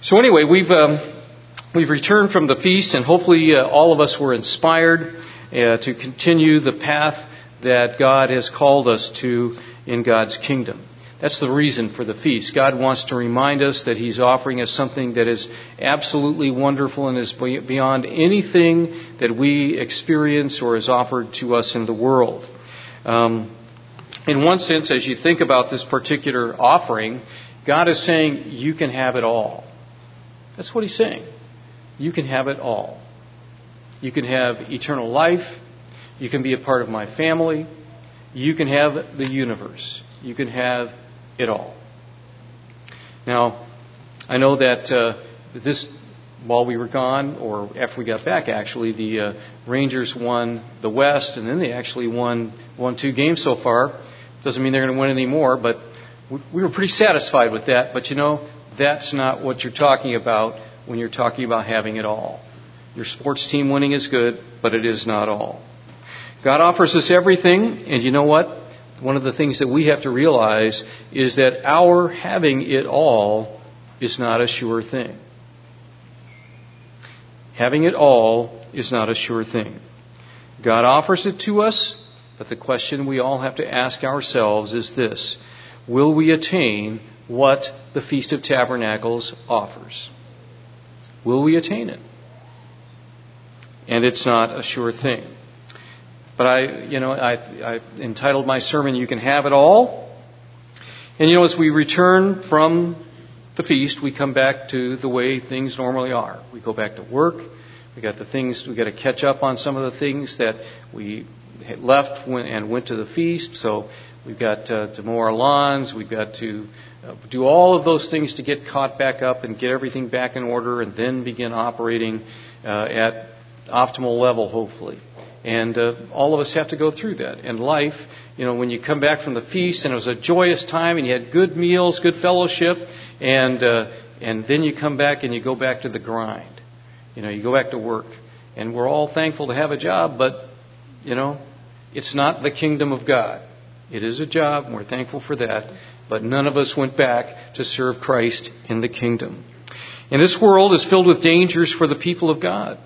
So anyway, we've returned from the feast, and hopefully all of us were inspired to continue the path that God has called us to in God's kingdom. That's the reason for the feast. God wants to remind us that He's offering us something that is absolutely wonderful and is beyond anything that we experience or is offered to us in the world. In one sense, as you think about this particular offering, God is saying, you can have it all. That's what He's saying. You can have it all. You can have eternal life. You can be a part of my family. You can have the universe. You can have it all. Now, I know that while we were gone, or after we got back actually, the Rangers won the West, and then they actually won 2 games so far. Doesn't mean they're going to win any more, but we were pretty satisfied with that. But that's not what you're talking about when you're talking about having it all. Your sports team winning is good, but it is not all. God offers us everything, and you know what? One of the things that we have to realize is that our having it all is not a sure thing. Having it all is not a sure thing. God offers it to us, but the question we all have to ask ourselves is this: will we attain what the Feast of Tabernacles offers? Will we attain it? And it's not a sure thing. But I entitled my sermon, You Can Have It All. And as we return from the feast, we come back to the way things normally are. We go back to work. We got to catch up on some of the things that we had left and went to the feast. So we've got to mow our lawns. We've got to do all of those things to get caught back up and get everything back in order, and then begin operating at optimal level, hopefully. And all of us have to go through that. And life, when you come back from the feast and it was a joyous time and you had good meals, good fellowship, and then you come back and you go back to the grind. You go back to work. And we're all thankful to have a job, but, it's not the kingdom of God. It is a job, and we're thankful for that. But none of us went back to serve Christ in the kingdom. And this world is filled with dangers for the people of God.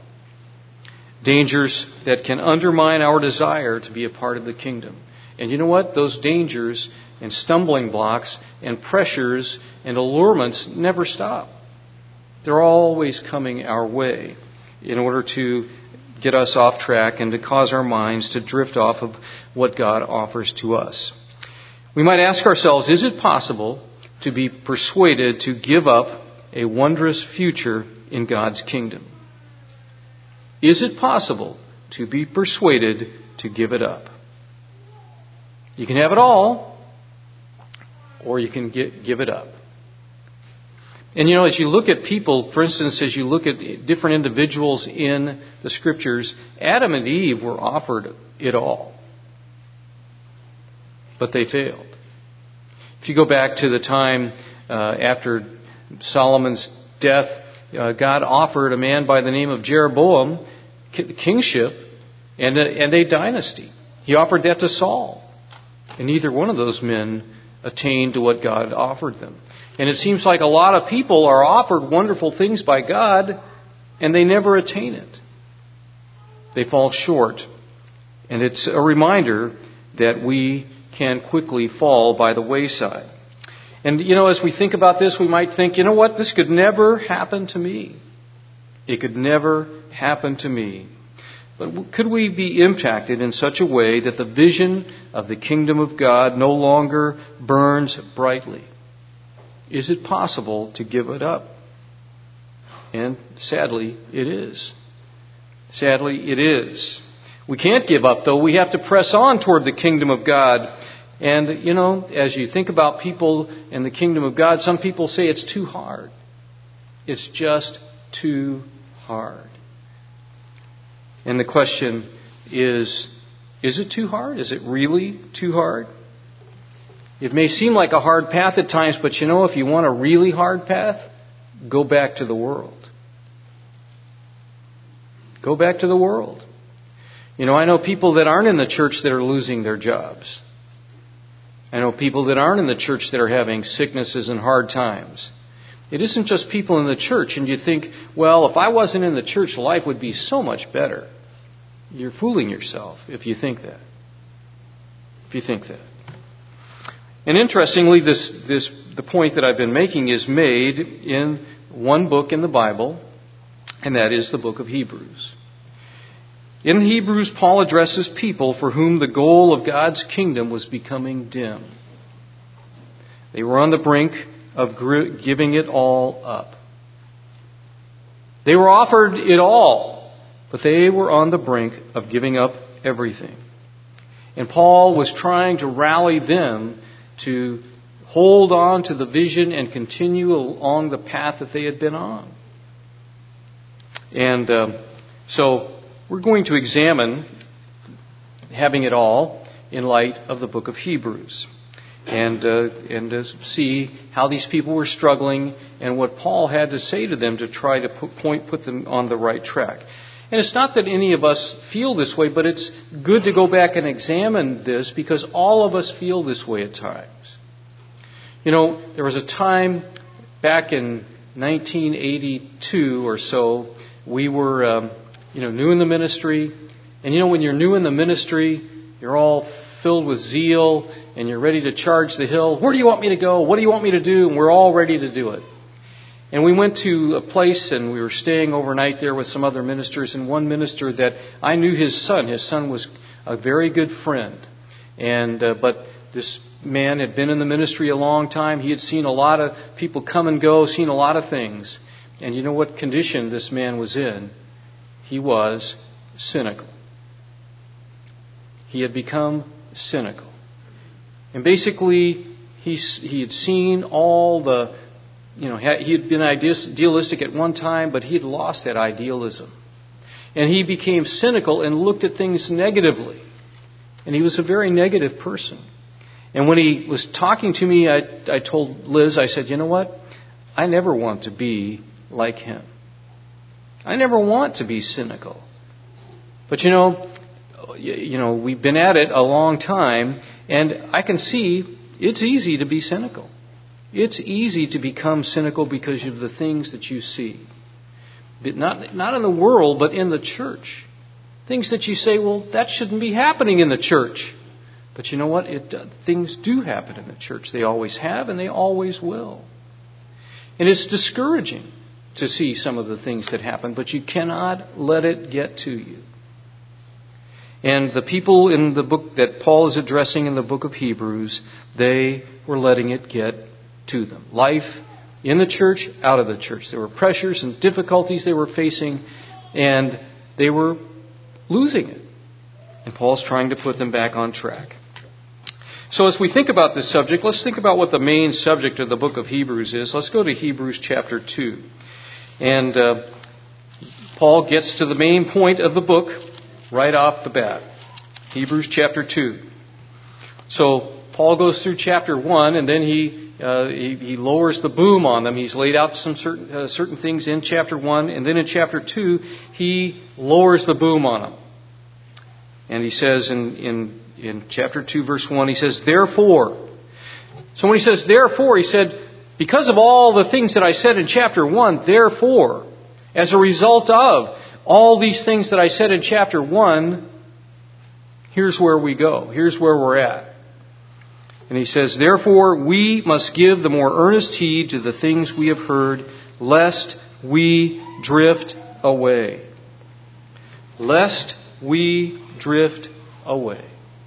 Dangers that can undermine our desire to be a part of the kingdom. And you know what? Those dangers and stumbling blocks and pressures and allurements never stop. They're always coming our way in order to get us off track and to cause our minds to drift off of what God offers to us. We might ask ourselves, is it possible to be persuaded to give up a wondrous future in God's kingdom? Is it possible to be persuaded to give it up? You can have it all, or you can give it up. And as you look at people, for instance, as you look at different individuals in the Scriptures, Adam and Eve were offered it all. But they failed. If you go back to the time after Solomon's death, God offered a man by the name of Jeroboam kingship and a dynasty. He offered that to Saul. And neither one of those men attained to what God offered them. And it seems like a lot of people are offered wonderful things by God, and they never attain it. They fall short. And it's a reminder that we can quickly fall by the wayside. And, as we think about this, we might think, what? This could never happen to me. It could never happen to me. But could we be impacted in such a way that the vision of the kingdom of God no longer burns brightly? Is it possible to give it up? And sadly, it is. Sadly, it is. We can't give up, though. We have to press on toward the kingdom of God. And, as you think about people in the kingdom of God, some people say it's too hard. It's just too hard. And the question is it too hard? Is it really too hard? It may seem like a hard path at times, but if you want a really hard path, go back to the world. Go back to the world. I know people that aren't in the church that are losing their jobs. I know people that aren't in the church that are having sicknesses and hard times. It isn't just people in the church, and you think, well, if I wasn't in the church, life would be so much better. You're fooling yourself if you think that. If you think that. And interestingly, the point that I've been making is made in one book in the Bible, and that is the book of Hebrews. In Hebrews, Paul addresses people for whom the goal of God's kingdom was becoming dim. They were on the brink of giving it all up. They were offered it all, but they were on the brink of giving up everything. And Paul was trying to rally them to hold on to the vision and continue along the path that they had been on. And so we're going to examine having it all in light of the book of Hebrews. And see how these people were struggling and what Paul had to say to them to try to put them on the right track. And it's not that any of us feel this way, but it's good to go back and examine this because all of us feel this way at times. You know, there was a time back in 1982 or so, we were, new in the ministry. And when you're new in the ministry, you're all filled with zeal and you're ready to charge the hill. Where do you want me to go? What do you want me to do? And we're all ready to do it. And we went to a place and we were staying overnight there with some other ministers, and one minister that I knew his son. His son was a very good friend. But this man had been in the ministry a long time. He had seen a lot of people come and go, seen a lot of things. And you know what condition this man was in? He was cynical. He had become cynical. And basically, he had seen all the, he had been idealistic at one time, but he had lost that idealism. And he became cynical and looked at things negatively. And he was a very negative person. And when he was talking to me, I told Liz, I said, you know what? I never want to be like him. I never want to be cynical. But we've been at it a long time, and I can see it's easy to be cynical. It's easy to become cynical because of the things that you see. But not in the world, but in the church. Things that you say, well, that shouldn't be happening in the church. But you know what? Things do happen in the church. They always have, and they always will. And it's discouraging to see some of the things that happen, but you cannot let it get to you. And the people in the book that Paul is addressing in the book of Hebrews, they were letting it get to them. Life in the church, out of the church. There were pressures and difficulties they were facing, and they were losing it. And Paul's trying to put them back on track. So as we think about this subject, let's think about what the main subject of the book of Hebrews is. Let's go to Hebrews chapter 2. And Paul gets to the main point of the book right off the bat. Hebrews chapter 2. So Paul goes through chapter 1, and then he lowers the boom on them. He's laid out some certain things in chapter 1, and then in chapter 2, he lowers the boom on them. And he says in chapter 2, verse 1, he says, therefore. So when he says therefore, he said, because of all the things that I said in chapter 1, therefore, as a result of all these things that I said in chapter 1, here's where we go. Here's where we're at. And he says, therefore, we must give the more earnest heed to the things we have heard, lest we drift away. Lest we drift away.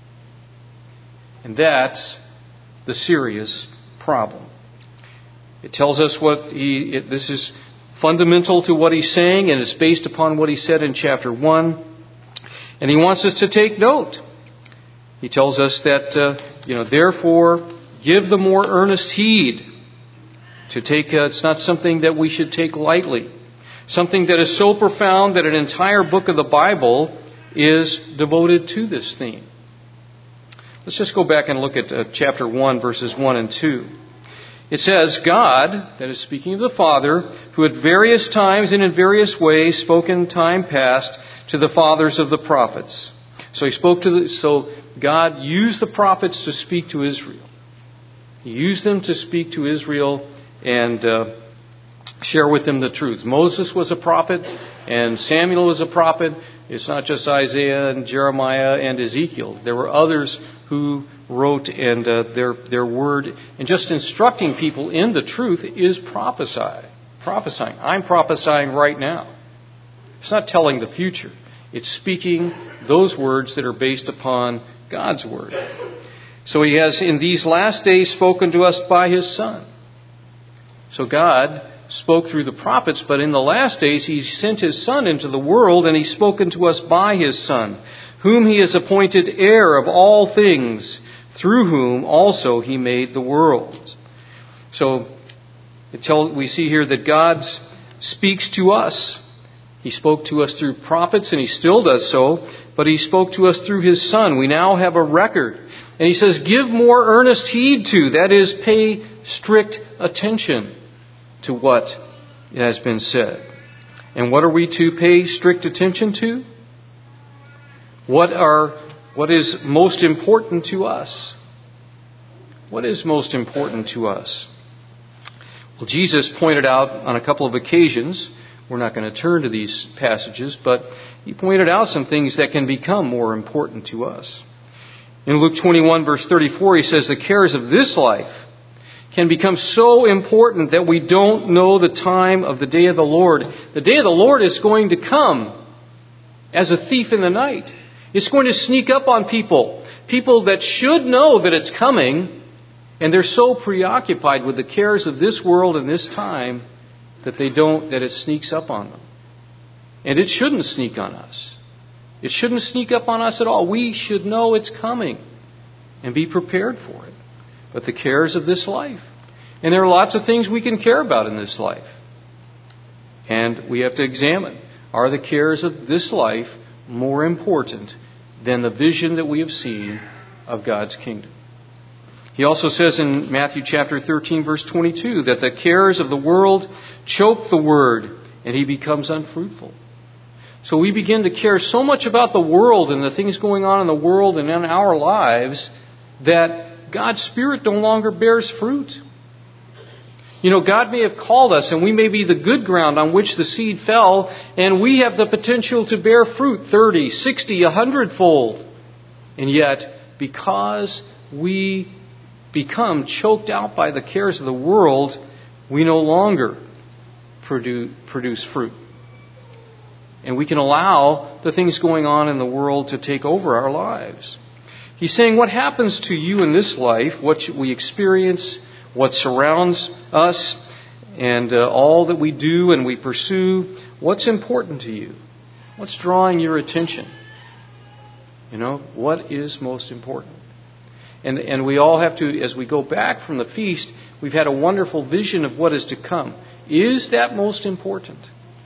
And that's the serious problem. It tells us this is fundamental to what he's saying, and it's based upon what he said in chapter 1. And he wants us to take note. He tells us that, therefore, give the more earnest heed to take. It's not something that we should take lightly. Something that is so profound that an entire book of the Bible is devoted to this theme. Let's just go back and look at chapter 1, verses 1 and 2. It says, God, that is speaking of the Father, who at various times and in various ways spoke in time past to the fathers of the prophets. So God used the prophets to speak to Israel. He used them to speak to Israel, and share with them the truth. Moses was a prophet, and Samuel was a prophet. It's not just Isaiah and Jeremiah and Ezekiel. There were others who wrote, and their word, and just instructing people in the truth is prophesying. I'm prophesying right now. It's not telling the future. It's speaking those words that are based upon God's word. So he has in these last days spoken to us by his Son. So God spoke through the prophets, but in the last days he sent his Son into the world, and he's spoken to us by his Son, whom he has appointed heir of all things, through whom also he made the world. So we see here that God speaks to us. He spoke to us through prophets, and he still does so, but he spoke to us through his Son. We now have a record. And he says, give more earnest heed to, that is, pay strict attention to what has been said. And what are we to pay strict attention to? What is most important to us? What is most important to us? Well, Jesus pointed out on a couple of occasions, we're not going to turn to these passages, but he pointed out some things that can become more important to us. In Luke 21, verse 34, he says, the cares of this life can become so important that we don't know the time of the day of the Lord. The day of the Lord is going to come as a thief in the night. It's going to sneak up on people that should know that it's coming, and they're so preoccupied with the cares of this world and this time that it sneaks up on them. And it shouldn't sneak on us. It shouldn't sneak up on us at all. We should know it's coming and be prepared for it. But the cares of this life. And there are lots of things we can care about in this life. And we have to examine, are the cares of this life more important than the vision that we have seen of God's kingdom? He also says in Matthew chapter 13, verse 22, that the cares of the world choke the word, and he becomes unfruitful. So we begin to care so much about the world and the things going on in the world and in our lives that God's Spirit no longer bears fruit. You know, God may have called us, and we may be the good ground on which the seed fell, and we have the potential to bear fruit 30, 60, 100-fold. And yet, because we become choked out by the cares of the world, we no longer produce fruit. And we can allow the things going on in the world to take over our lives. He's saying what happens to you in this life, what we experience, what surrounds us, and all that we do and we pursue, what's important to you? What's drawing your attention? You know, what is most important? And we all have to, as we go back from the feast, we've had a wonderful vision of what is to come. Is that most important?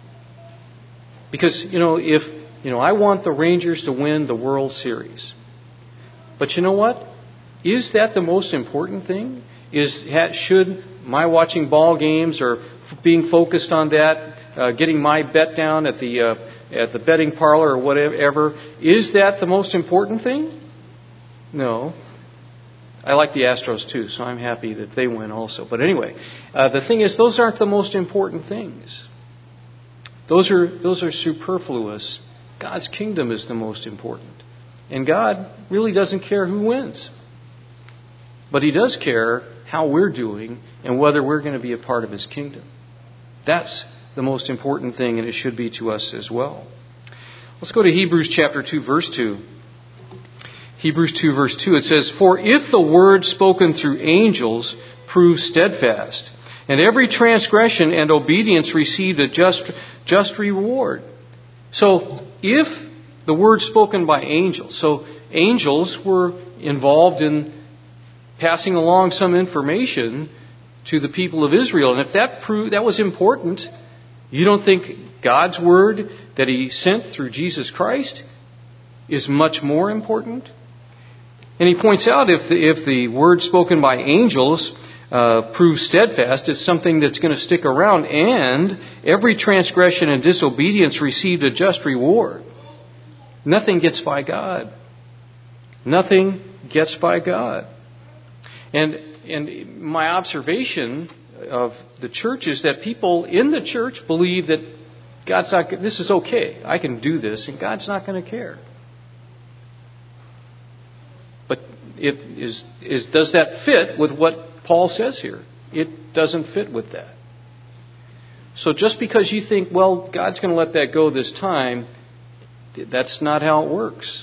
Because, I want the Rangers to win the World Series. But you know what? Is that the most important thing? Should my watching ball games or being focused on that, getting my bet down at the betting parlor or whatever, is that the most important thing? No. I like the Astros too, so I'm happy that they win also. But anyway, the thing is, those aren't the most important things. Those are superfluous. God's kingdom is the most important. And God really doesn't care who wins. But He does care how we're doing and whether we're going to be a part of His kingdom. That's the most important thing, and it should be to us as well. Let's go to Hebrews chapter 2, verse 2. Hebrews 2, verse 2, it says, "For if the word spoken through angels proved steadfast, and every transgression and obedience received a just reward." So, if the word spoken by angels, so angels were involved in passing along some information to the people of Israel, and if that was important, you don't think God's word that He sent through Jesus Christ is much more important? And he points out if the word spoken by angels proves steadfast, it's something that's going to stick around, and every transgression and disobedience received a just reward. Nothing gets by God. Nothing gets by God. And my observation of the church is that people in the church believe that God's not, this is okay. I can do this, and God's not going to care. But does that fit with what Paul says here? It doesn't fit with that. So just because you think, well, God's going to let that go this time, that's not how it works.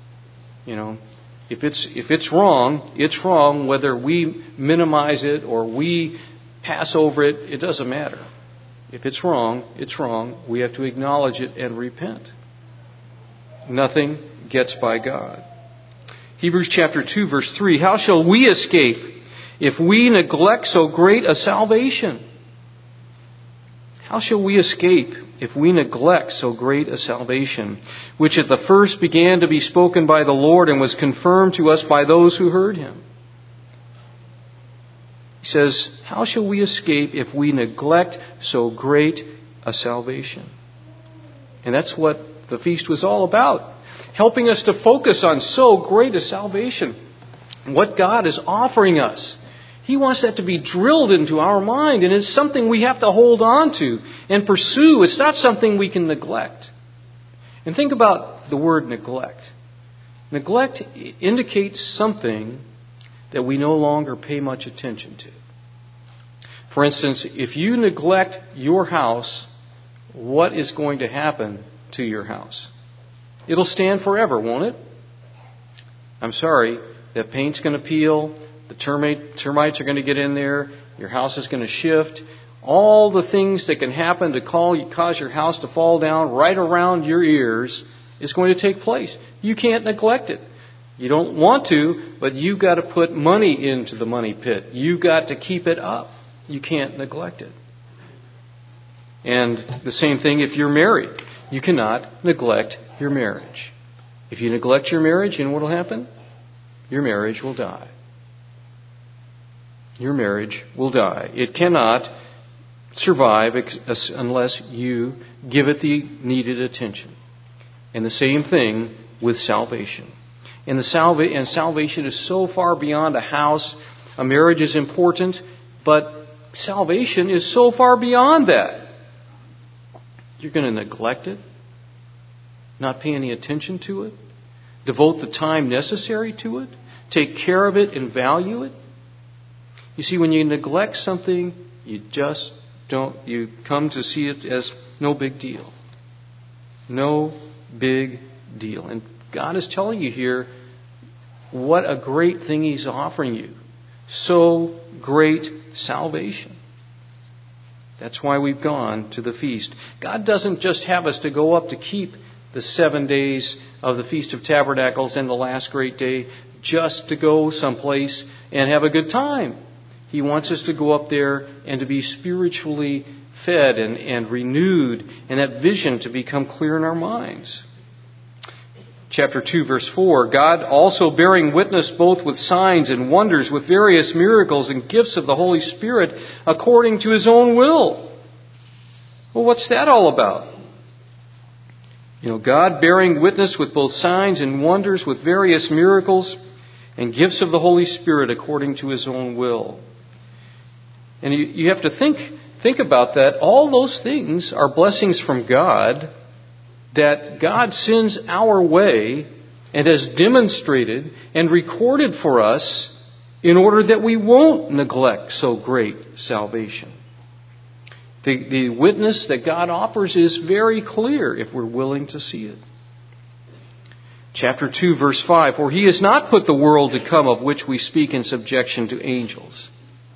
If it's wrong, whether we minimize it or we pass over it, it doesn't matter. If it's wrong, it's wrong. We have to acknowledge it and repent. Nothing gets by God. Hebrews chapter 2, verse 3, how shall we escape if we neglect so great a salvation? How shall we escape if we neglect so great a salvation, which at the first began to be spoken by the Lord and was confirmed to us by those who heard him? He says, how shall we escape if we neglect so great a salvation? And that's what the feast was all about. Helping us to focus on so great a salvation. What God is offering us. He wants that to be drilled into our mind, and it's something we have to hold on to and pursue. It's not something we can neglect. And think about the word neglect. Neglect indicates something that we no longer pay much attention to. For instance, if you neglect your house, what is going to happen to your house? It'll stand forever, won't it? I'm sorry, that paint's going to peel. The termites are going to get in there. Your house is going to shift. All the things that can happen to cause your house to fall down right around your ears is going to take place. You can't neglect it. You don't want to, but you've got to put money into the money pit. You've got to keep it up. You can't neglect it. And the same thing if you're married. You cannot neglect your marriage. If you neglect your marriage, you know what will happen? Your marriage will die. Your marriage will die. It cannot survive unless you give it the needed attention. And the same thing with salvation. And salvation is so far beyond a house. A marriage is important, but salvation is so far beyond that. You're going to neglect it, not pay any attention to it, devote the time necessary to it, take care of it and value it. You see, when you neglect something, you come to see it as no big deal. No big deal. And God is telling you here what a great thing He's offering you. So great salvation. That's why we've gone to the feast. God doesn't just have us to go up to keep the 7 days of the Feast of Tabernacles and the last great day just to go someplace and have a good time. He wants us to go up there and to be spiritually fed and renewed, and that vision to become clear in our minds. Chapter 2, verse 4, God also bearing witness both with signs and wonders, with various miracles and gifts of the Holy Spirit according to His own will. Well, what's that all about? God bearing witness with both signs and wonders, with various miracles and gifts of the Holy Spirit according to His own will. And you have to think about that. All those things are blessings from God that God sends our way and has demonstrated and recorded for us in order that we won't neglect so great salvation. The witness that God offers is very clear if we're willing to see it. Chapter 2, verse 5, for He has not put the world to come of which we speak in subjection to angels.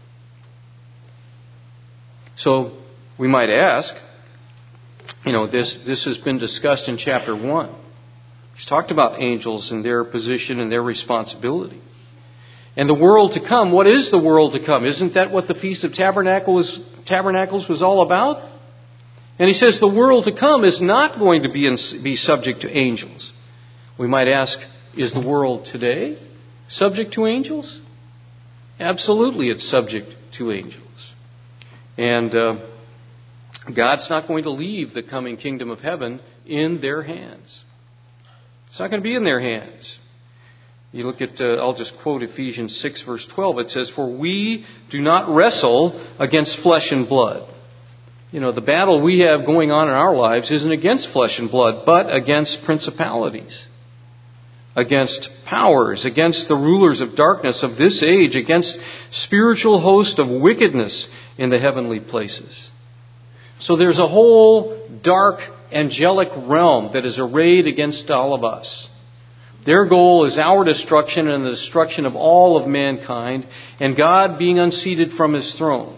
So we might ask, this has been discussed in chapter 1. He's talked about angels and their position and their responsibility. And the world to come, what is the world to come? Isn't that what the Feast of Tabernacles was all about? And he says the world to come is not going to be subject to angels. We might ask, is the world today subject to angels? Absolutely, it's subject to angels. And God's not going to leave the coming kingdom of heaven in their hands. It's not going to be in their hands. You look at, I'll just quote Ephesians 6 verse 12. It says, "For we do not wrestle against flesh and blood." You know, the battle we have going on in our lives isn't against flesh and blood, but against principalities, against powers, against the rulers of darkness of this age, against spiritual host of wickedness in the heavenly places. So there's a whole dark angelic realm that is arrayed against all of us. Their goal is our destruction and the destruction of all of mankind, and God being unseated from His throne.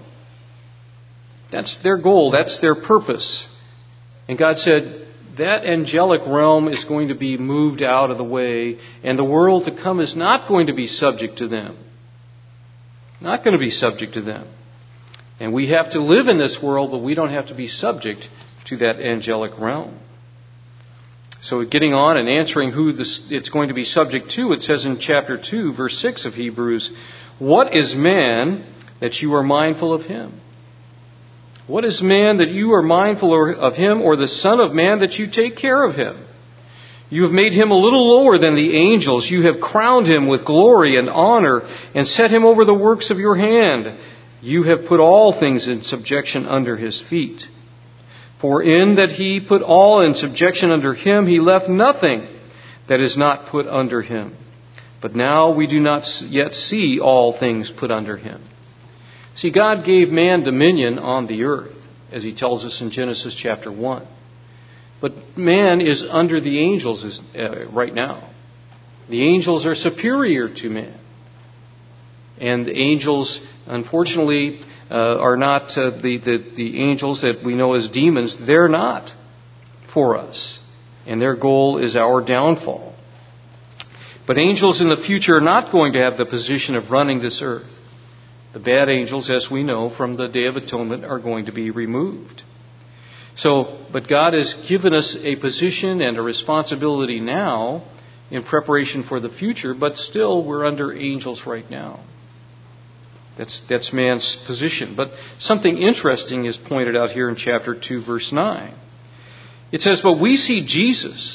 That's their goal. That's their purpose. And God said that angelic realm is going to be moved out of the way, and the world to come is not going to be subject to them. Not going to be subject to them. And we have to live in this world, but we don't have to be subject to that angelic realm. So getting on and answering who it's going to be subject to, it says in chapter 2, verse 6 of Hebrews, "What is man that you are mindful of him? What is man that you are mindful of him, or the son of man that you take care of him? You have made him a little lower than the angels. You have crowned him with glory and honor and set him over the works of your hand. You have put all things in subjection under his feet. For in that he put all in subjection under him, he left nothing that is not put under him. But now we do not yet see all things put under him." See, God gave man dominion on the earth, as He tells us in Genesis chapter 1. But man is under the angels right now. The angels are superior to man. And the angels, unfortunately, are not the angels that we know as demons. They're not for us. And their goal is our downfall. But angels in the future are not going to have the position of running this earth. The bad angels, as we know from the Day of Atonement, are going to be removed. But God has given us a position and a responsibility now in preparation for the future, but still we're under angels right now. That's man's position. But something interesting is pointed out here in chapter 2, verse 9. It says, "But we see Jesus,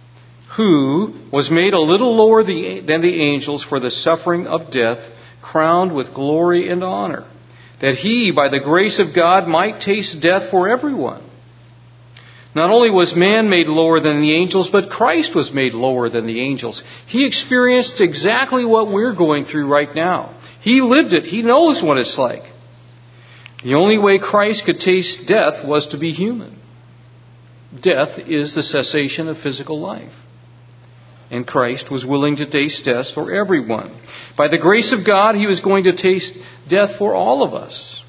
who was made a little lower than the angels for the suffering of death, crowned with glory and honor, that He, by the grace of God, might taste death for everyone. Not only was man made lower than the angels, but Christ was made lower than the angels. He experienced exactly what we're going through right now. He lived it. He knows what it's like. The only way Christ could taste death was to be human. Death is the cessation of physical life. And Christ was willing to taste death for everyone. By the grace of God, He was going to taste death for all of us.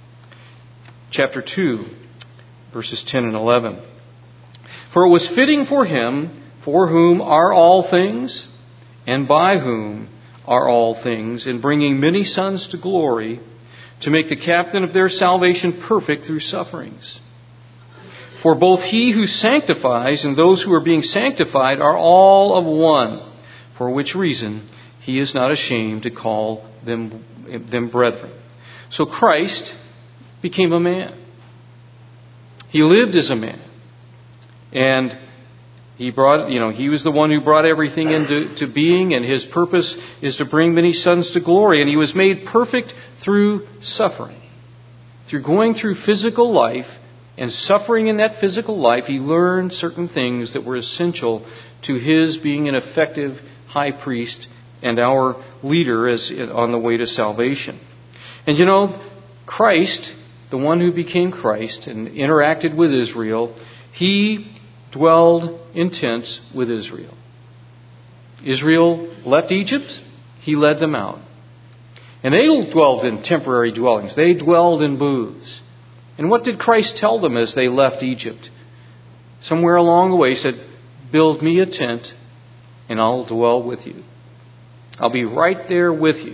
Chapter 2, verses 10 and 11. "For it was fitting for Him, for whom are all things, and by whom are all things, in bringing many sons to glory, to make the captain of their salvation perfect through sufferings. For both He who sanctifies and those who are being sanctified are all of one, for which reason He is not ashamed to call them brethren." So Christ became a man. He lived as a man. And He was the one who brought everything into being, and His purpose is to bring many sons to glory. And He was made perfect through suffering. Through going through physical life and suffering in that physical life, He learned certain things that were essential to His being an effective high priest and our leader on the way to salvation. And Christ, the one who became Christ and interacted with Israel, He dwelled in tents with Israel. Israel left Egypt, He led them out. And they dwelled in temporary dwellings. They dwelled in booths. And what did Christ tell them as they left Egypt? Somewhere along the way He said, "Build me a tent and I'll dwell with you. I'll be right there with you."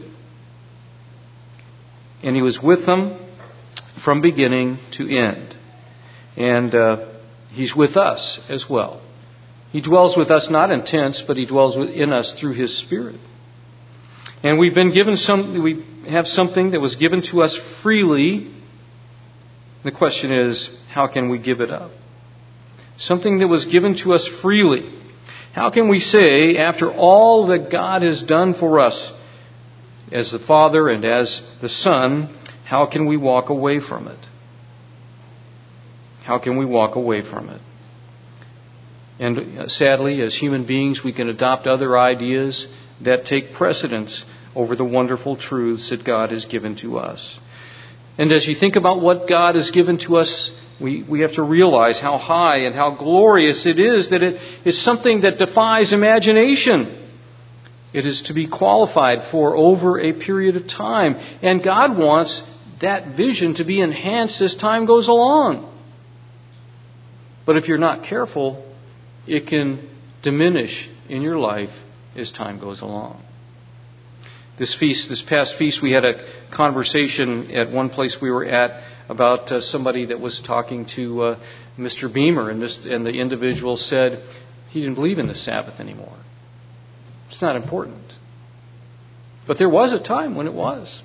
And He was with them from beginning to end. And He's with us as well. He dwells with us not in tents, but He dwells in us through His Spirit. And we have something that was given to us freely. The question is, how can we give it up? Something that was given to us freely. How can we say, after all that God has done for us as the Father and as the Son, how can we walk away from it? How can we walk away from it? And sadly, as human beings, we can adopt other ideas that take precedence over the wonderful truths that God has given to us. And as you think about what God has given to us, we have to realize how high and how glorious it is, that it is something that defies imagination. It is to be qualified for over a period of time. And God wants that vision to be enhanced as time goes along. But if you're not careful, it can diminish in your life as time goes along. This past feast, we had a conversation at one place we were at about somebody that was talking to Mr. Beamer, and the individual said he didn't believe in the Sabbath anymore. It's not important. But there was a time when it was.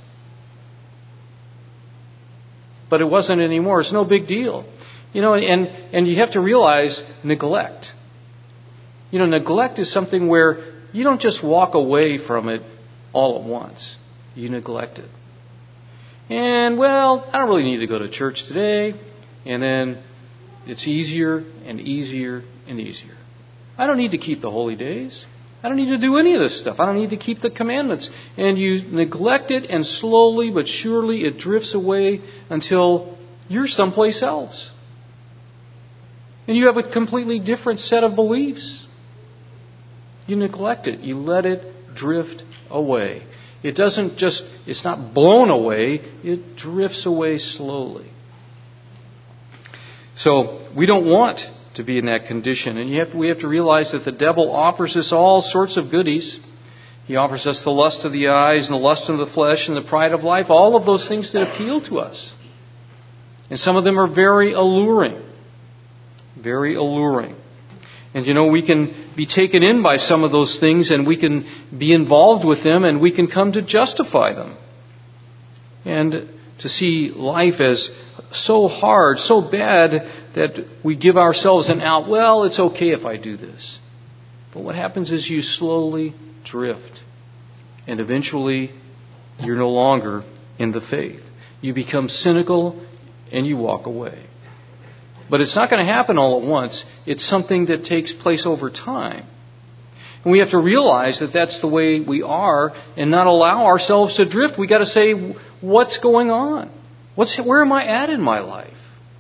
But it wasn't anymore. It's no big deal. And you have to realize neglect. Neglect is something where you don't just walk away from it all at once. You neglect it. And, I don't really need to go to church today. And then it's easier and easier and easier. I don't need to keep the holy days. I don't need to do any of this stuff. I don't need to keep the commandments. And you neglect it, and slowly but surely it drifts away until you're someplace else. And you have a completely different set of beliefs. You neglect it. You let it drift away. It's not blown away. It drifts away slowly. So we don't want to be in that condition. And we have to realize that the devil offers us all sorts of goodies. He offers us the lust of the eyes and the lust of the flesh and the pride of life. All of those things that appeal to us. And some of them are very alluring. Very alluring. And we can be taken in by some of those things, and we can be involved with them, and we can come to justify them. And to see life as so hard, so bad, that we give ourselves an out. Well, it's okay if I do this. But what happens is you slowly drift. And eventually, you're no longer in the faith. You become cynical, and you walk away. But it's not going to happen all at once. It's something that takes place over time. And we have to realize that that's the way we are and not allow ourselves to drift. We've got to say, what's going on? Where am I at in my life?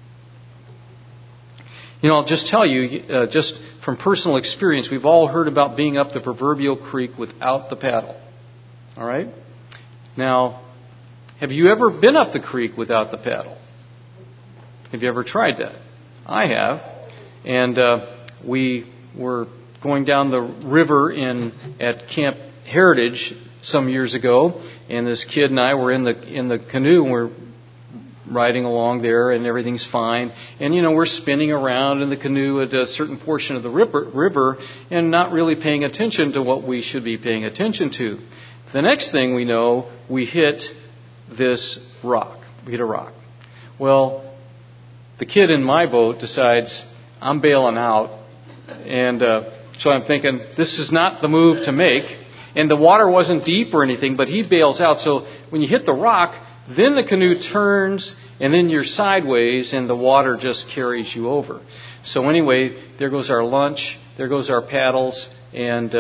I'll just tell you, just from personal experience, we've all heard about being up the proverbial creek without the paddle. All right? Now, have you ever been up the creek without the paddle? Have you ever tried that? I have. And we were going down the river at Camp Heritage some years ago, and this kid and I were in the canoe, and we're riding along there, and everything's fine. And we're spinning around in the canoe at a certain portion of the river, and not really paying attention to what we should be paying attention to. The next thing we know, we hit this rock. We hit a rock. Well, the kid in my boat decides, I'm bailing out. And so I'm thinking, this is not the move to make. And the water wasn't deep or anything, but he bails out. So when you hit the rock, then the canoe turns, and then you're sideways, and the water just carries you over. So anyway, there goes our lunch, there goes our paddles, and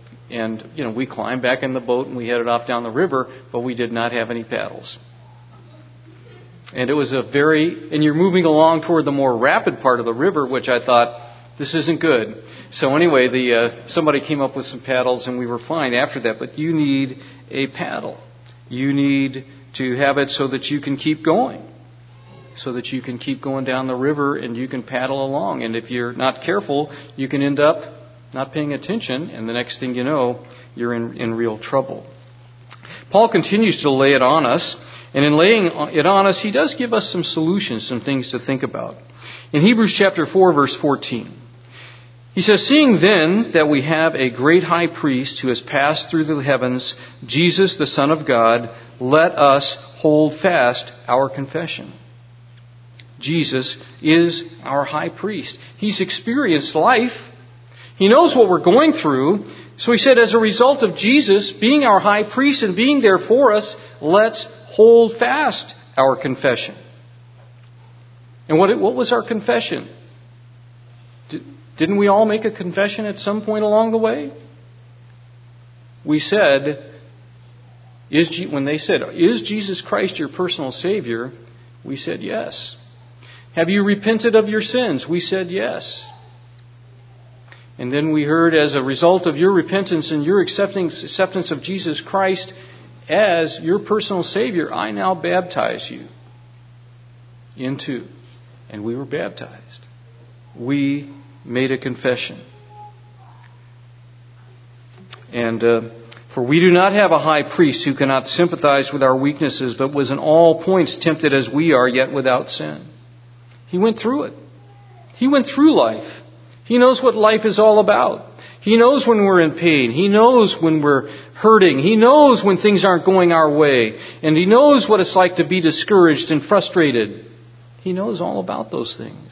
we climbed back in the boat, and we headed off down the river, but we did not have any paddles. And it was and you're moving along toward the more rapid part of the river, which I thought, this isn't good. So anyway, somebody came up with some paddles, and we were fine after that. But you need a paddle. You need to have it so that you can keep going. So that you can keep going down the river and you can paddle along. And if you're not careful, you can end up not paying attention, and the next thing you know, you're in real trouble. Paul continues to lay it on us. And in laying it on us, he does give us some solutions, some things to think about. In Hebrews chapter 4, verse 14, he says, "Seeing then that we have a great high priest who has passed through the heavens, Jesus, the Son of God, let us hold fast our confession." Jesus is our high priest. He's experienced life. He knows what we're going through. So he said, as a result of Jesus being our high priest and being there for us, let's hold fast our confession. And what was our confession? Didn't we all make a confession at some point along the way? We said, when they said, is Jesus Christ your personal Savior? We said yes. Have you repented of your sins? We said yes. And then we heard, as a result of your repentance and your acceptance of Jesus Christ as your personal Savior, I now baptize you into. And we were baptized. We made a confession. And for we do not have a high priest who cannot sympathize with our weaknesses, but was in all points tempted as we are, yet without sin. He went through it. He went through life. He knows what life is all about. He knows when we're in pain. He knows when we're hurting. He knows when things aren't going our way. And He knows what it's like to be discouraged and frustrated. He knows all about those things.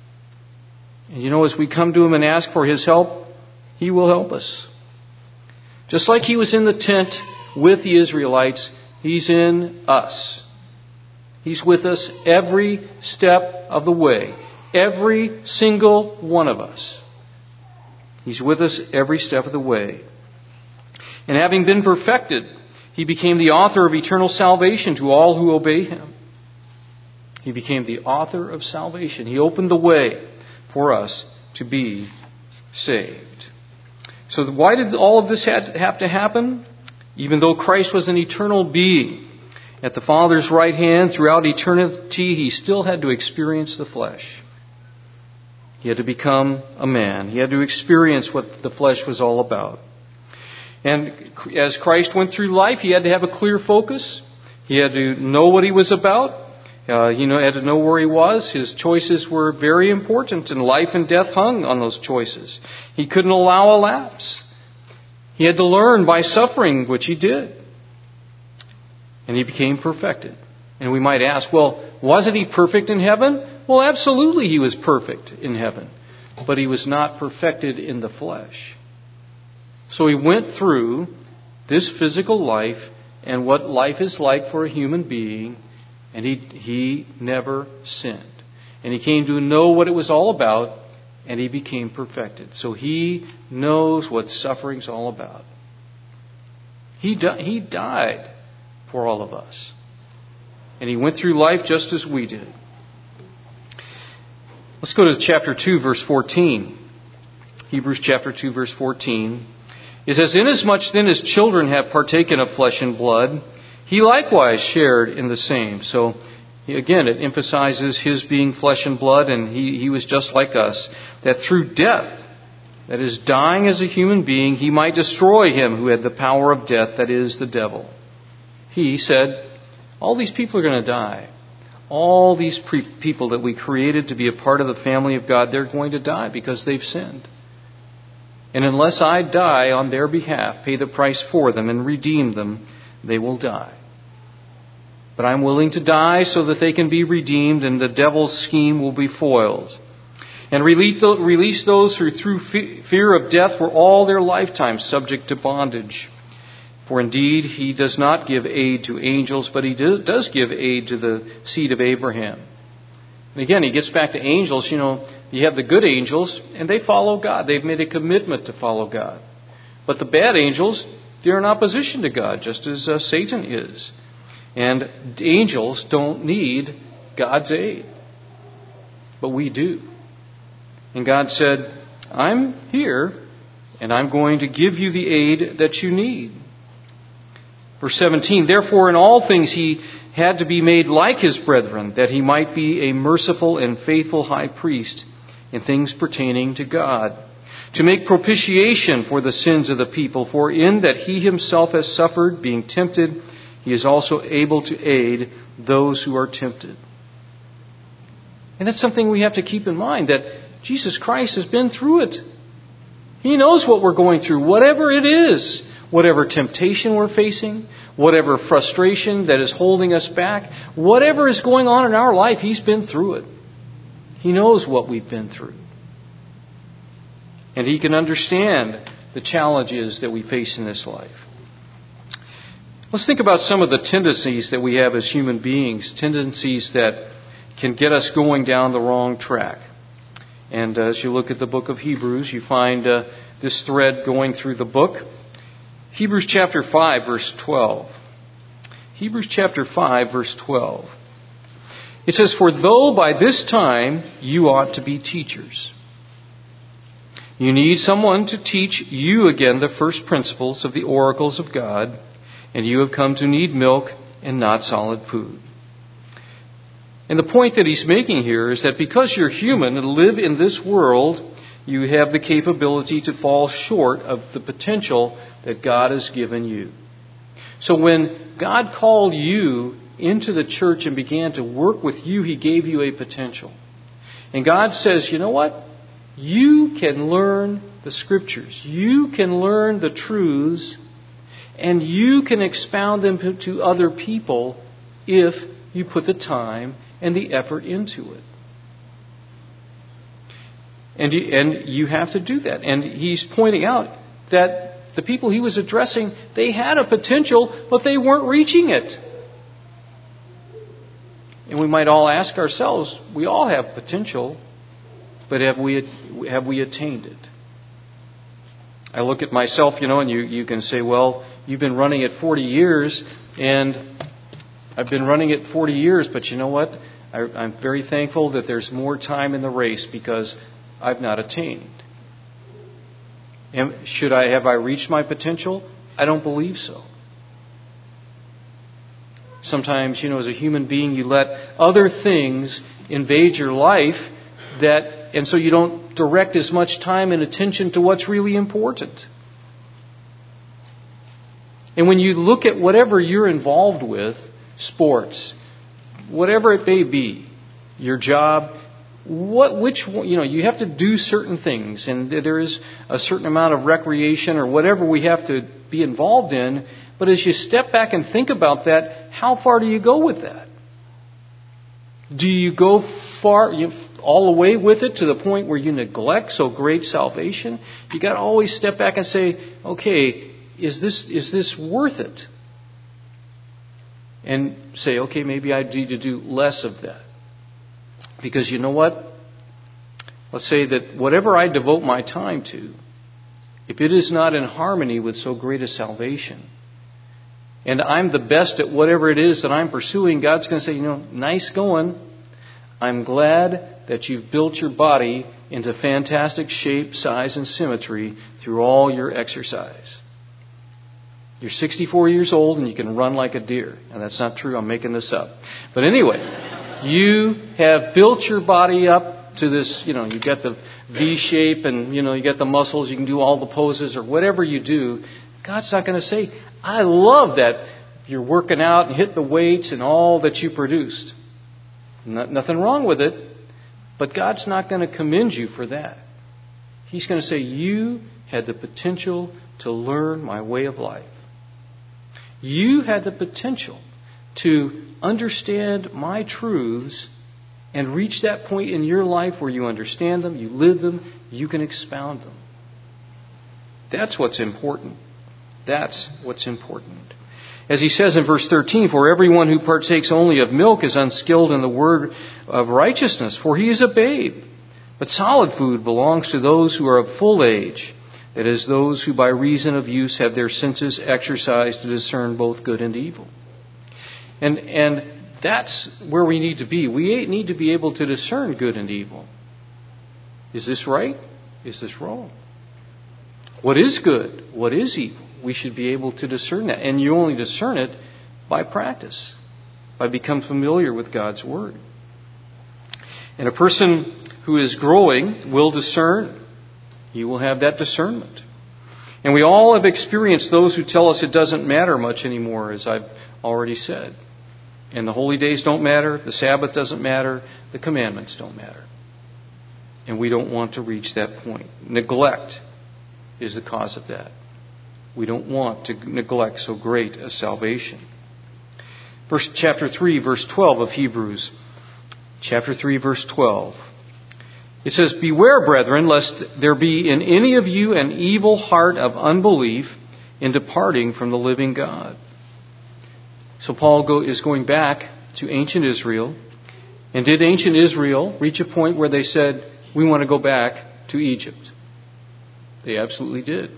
And as we come to Him and ask for His help, He will help us. Just like He was in the tent with the Israelites, He's in us. He's with us every step of the way. Every single one of us. He's with us every step of the way. And having been perfected, He became the author of eternal salvation to all who obey Him. He became the author of salvation. He opened the way for us to be saved. So why did all of this have to happen? Even though Christ was an eternal being at the Father's right hand throughout eternity, He still had to experience the flesh. He had to become a man. He had to experience what the flesh was all about. And as Christ went through life, He had to have a clear focus. He had to know what He was about. He had to know where He was. His choices were very important, and life and death hung on those choices. He couldn't allow a lapse. He had to learn by suffering, which He did. And He became perfected. And we might ask, well, wasn't He perfect in heaven? Well, absolutely He was perfect in heaven. But He was not perfected in the flesh. So He went through this physical life and what life is like for a human being, and He never sinned. And He came to know what it was all about, and He became perfected. So He knows what suffering's all about. He died for all of us. And He went through life just as we did. Let's go to chapter 2, verse 14. Hebrews chapter 2, verse 14. It says, inasmuch then as children have partaken of flesh and blood, He likewise shared in the same. So, again, it emphasizes His being flesh and blood, and He was just like us, that through death, that is, dying as a human being, He might destroy him who had the power of death, that is, the devil. He said, all these people are going to die. All these people that we created to be a part of the family of God, they're going to die because they've sinned. And unless I die on their behalf, pay the price for them and redeem them, they will die. But I'm willing to die so that they can be redeemed and the devil's scheme will be foiled. And release those who through fear of death were all their lifetime subject to bondage. For indeed, He does not give aid to angels, but He does give aid to the seed of Abraham. And again, He gets back to angels. You have the good angels, and they follow God. They've made a commitment to follow God. But the bad angels, they're in opposition to God, just as Satan is. And angels don't need God's aid. But we do. And God said, I'm here, and I'm going to give you the aid that you need. Verse 17, therefore in all things He had to be made like His brethren, that He might be a merciful and faithful high priest in things pertaining to God, to make propitiation for the sins of the people. For in that He Himself has suffered, being tempted, He is also able to aid those who are tempted. And that's something we have to keep in mind, that Jesus Christ has been through it. He knows what we're going through, whatever it is. Whatever temptation we're facing, whatever frustration that is holding us back, whatever is going on in our life, He's been through it. He knows what we've been through. And He can understand the challenges that we face in this life. Let's think about some of the tendencies that we have as human beings, tendencies that can get us going down the wrong track. And as you look at the book of Hebrews, you find this thread going through the book. Hebrews chapter 5, verse 12. Hebrews chapter 5, verse 12. It says, "For though by this time you ought to be teachers, you need someone to teach you again the first principles of the oracles of God, and you have come to need milk and not solid food." And the point that he's making here is that because you're human and live in this world, you have the capability to fall short of the potential that God has given you. So when God called you into the church and began to work with you, He gave you a potential. And God says, you know what? You can learn the Scriptures. You can learn the truths, and you can expound them to other people if you put the time and the effort into it. And you have to do that. And He's pointing out that the people He was addressing, they had a potential, but they weren't reaching it. And we might all ask ourselves, we all have potential, but have we attained it? I look at myself, and you can say, well, you've been running it 40 years, and I've been running it 40 years, but you know what? I'm very thankful that there's more time in the race because I've not attained. And have I reached my potential? I don't believe so. Sometimes, as a human being, you let other things invade your life and so you don't direct as much time and attention to what's really important. And when you look at whatever you're involved with, sports, whatever it may be, your job, you have to do certain things, and there is a certain amount of recreation or whatever we have to be involved in. But as you step back and think about that, how far do you go with that? Do you go far, all the way with it to the point where you neglect so great salvation? You got to always step back and say, okay, is this worth it? And say, okay, maybe I need to do less of that. Because you know what? Let's say that whatever I devote my time to, if it is not in harmony with so great a salvation, and I'm the best at whatever it is that I'm pursuing, God's going to say, nice going. I'm glad that you've built your body into fantastic shape, size, and symmetry through all your exercise. You're 64 years old and you can run like a deer. And that's not true. I'm making this up. But anyway, you have built your body up to this, you've got the V shape and, you got the muscles. You can do all the poses or whatever you do. God's not going to say, I love that you're working out and hit the weights and all that you produced. Nothing wrong with it. But God's not going to commend you for that. He's going to say, you had the potential to learn my way of life. You had the potential to understand my truths and reach that point in your life where you understand them, you live them, you can expound them. That's what's important. That's what's important. As he says in verse 13, for everyone who partakes only of milk is unskilled in the word of righteousness, for he is a babe. But solid food belongs to those who are of full age, that is, those who by reason of use have their senses exercised to discern both good and evil. And that's where we need to be. We need to be able to discern good and evil. Is this right? Is this wrong? What is good? What is evil? We should be able to discern that. And you only discern it by practice, by becoming familiar with God's Word. And a person who is growing will discern. He will have that discernment. And we all have experienced those who tell us it doesn't matter much anymore, as I've already said. And the holy days don't matter, the Sabbath doesn't matter, the commandments don't matter. And we don't want to reach that point. Neglect is the cause of that. We don't want to neglect so great a salvation. Chapter 3, verse 12 of Hebrews. Chapter 3, verse 12. It says, "Beware, brethren, lest there be in any of you an evil heart of unbelief in departing from the living God." So Paul is going back to ancient Israel. And did ancient Israel reach a point where they said, "We want to go back to Egypt"? They absolutely did.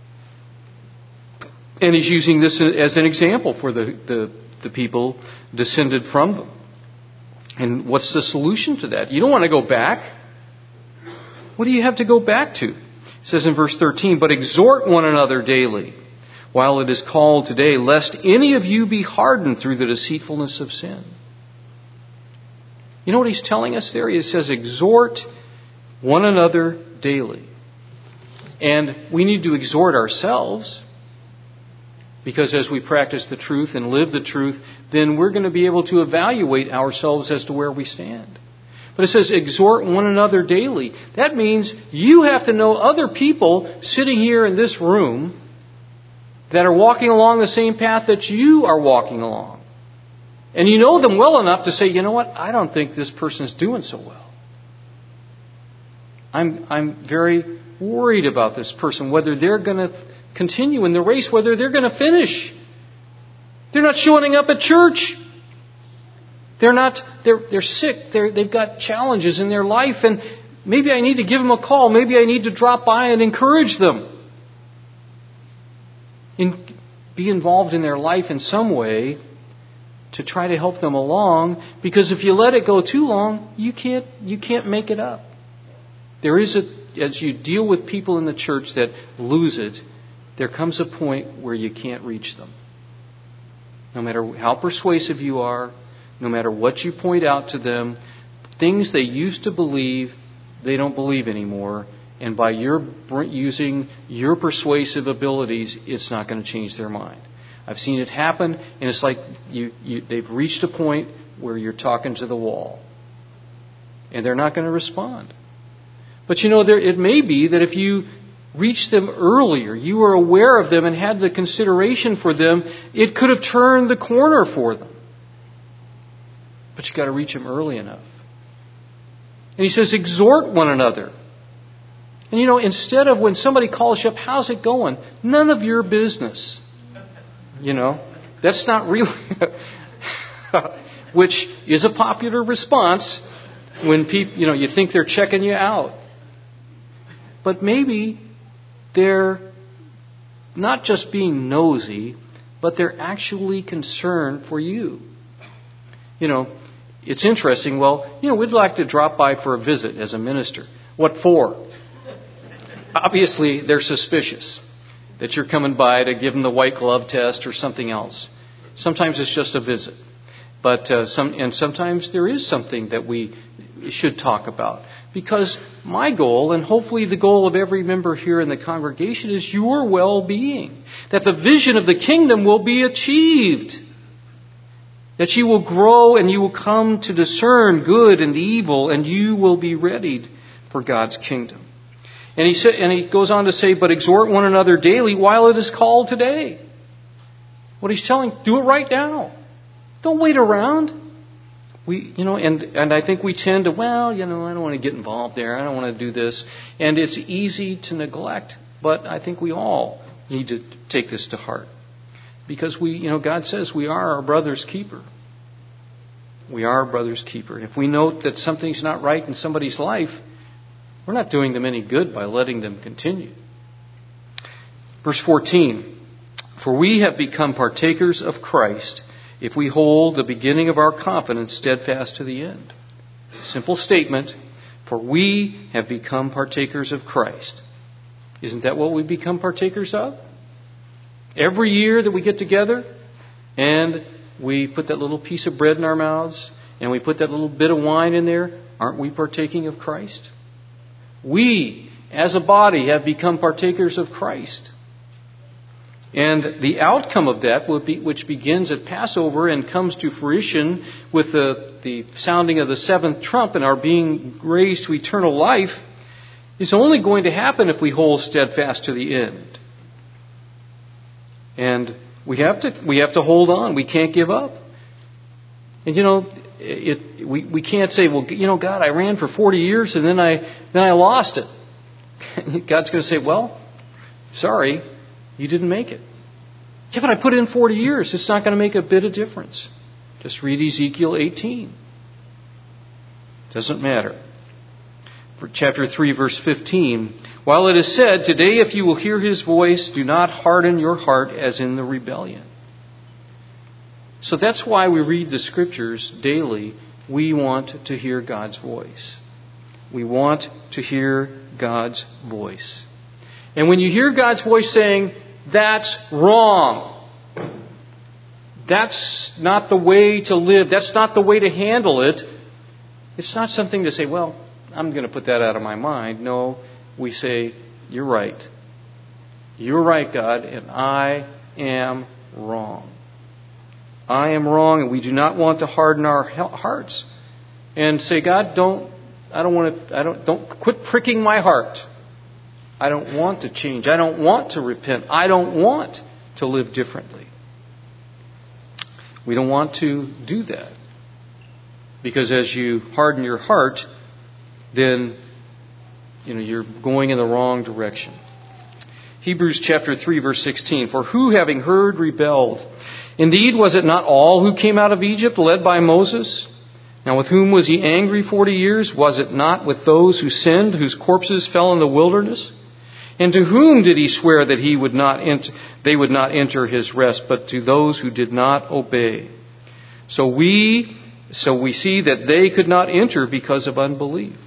And he's using this as an example for the people descended from them. And what's the solution to that? You don't want to go back. What do you have to go back to? It says in verse 13, "But exhort one another daily, while it is called today, lest any of you be hardened through the deceitfulness of sin." You know what he's telling us there? He says, exhort one another daily. And we need to exhort ourselves, because as we practice the truth and live the truth, then we're going to be able to evaluate ourselves as to where we stand. But it says, exhort one another daily. That means you have to know other people sitting here in this room that are walking along the same path that you are walking along. And you know them well enough to say, "You know what? I don't think this person's doing so well. I'm very worried about this person, whether they're going to continue in the race, whether they're going to finish. They're not showing up at church. They're sick. They've got challenges in their life, and maybe I need to give them a call. Maybe I need to drop by and encourage them. Be involved in their life in some way to try to help them along, because if you let it go too long, you can't make it up. As you deal with people in the church that lose it, there comes a point where you can't reach them. No matter how persuasive you are, no matter what you point out to them, things they used to believe, they don't believe anymore. And by using your persuasive abilities, it's not going to change their mind. I've seen it happen, and it's like they've reached a point where you're talking to the wall. And they're not going to respond. But it may be that if you reached them earlier, you were aware of them and had the consideration for them, it could have turned the corner for them. But you've got to reach them early enough. And he says, exhort one another. And instead of when somebody calls you up, "How's it going?" None of your business. That's not really, which is a popular response when people, you think they're checking you out. But maybe they're not just being nosy, but they're actually concerned for you. It's interesting. Well, we'd like to drop by for a visit as a minister. What for? Obviously, they're suspicious that you're coming by to give them the white glove test or something else. Sometimes it's just a visit. But sometimes there is something that we should talk about. Because my goal, and hopefully the goal of every member here in the congregation, is your well-being. That the vision of the kingdom will be achieved. That you will grow and you will come to discern good and evil, and you will be readied for God's kingdom. And he goes on to say, "But exhort one another daily while it is called today." What he's telling, do it right now. Don't wait around. And I think we tend to, I don't want to get involved there. I don't want to do this. And it's easy to neglect, but I think we all need to take this to heart. Because God says we are our brother's keeper. We are our brother's keeper. And if we note that something's not right in somebody's life, we're not doing them any good by letting them continue. Verse 14, "For we have become partakers of Christ if we hold the beginning of our confidence steadfast to the end." Simple statement, for we have become partakers of Christ. Isn't that what we become partakers of? Every year that we get together and we put that little piece of bread in our mouths and we put that little bit of wine in there, aren't we partaking of Christ? We, as a body, have become partakers of Christ. And the outcome of that, which begins at Passover and comes to fruition with the sounding of the seventh trump and our being raised to eternal life, is only going to happen if we hold steadfast to the end. And we have to hold on. We can't give up. And we can't say, well, God, I ran for 40 years and then I lost it. God's going to say, well, sorry, you didn't make it. Yeah, but I put in 40 years. It's not going to make a bit of difference. Just read Ezekiel 18. Doesn't matter. For chapter 3, verse 15, while it is said, today if you will hear his voice, do not harden your heart as in the rebellion. So that's why we read the Scriptures daily. We want to hear God's voice. We want to hear God's voice. And when you hear God's voice saying, that's wrong, that's not the way to live, that's not the way to handle it, it's not something to say, well, I'm going to put that out of my mind. No, we say, you're right. You're right, God, and I am wrong. I am wrong, and we do not want to harden our hearts and say, God, don't quit pricking my heart. I don't want to change. I don't want to repent. I don't want to live differently. We don't want to do that. Because as you harden your heart, then you're going in the wrong direction. Hebrews chapter 3, verse 16. For who, having heard, rebelled? Indeed, was it not all who came out of Egypt, led by Moses? Now with whom was he angry 40 years? Was it not with those who sinned, whose corpses fell in the wilderness? And to whom did he swear that they would not enter his rest, but to those who did not obey? So we see that they could not enter because of unbelief.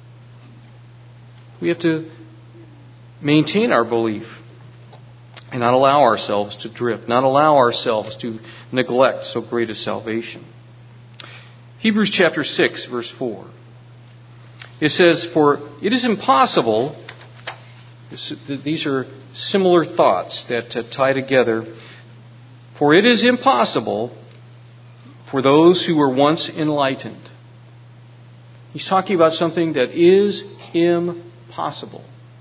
We have to maintain our belief and not allow ourselves to drift, not allow ourselves to neglect so great a salvation. Hebrews chapter 6, verse 4. It says, for it is impossible, these are similar thoughts that tie together, for it is impossible for those who were once enlightened. He's talking about something that is impossible.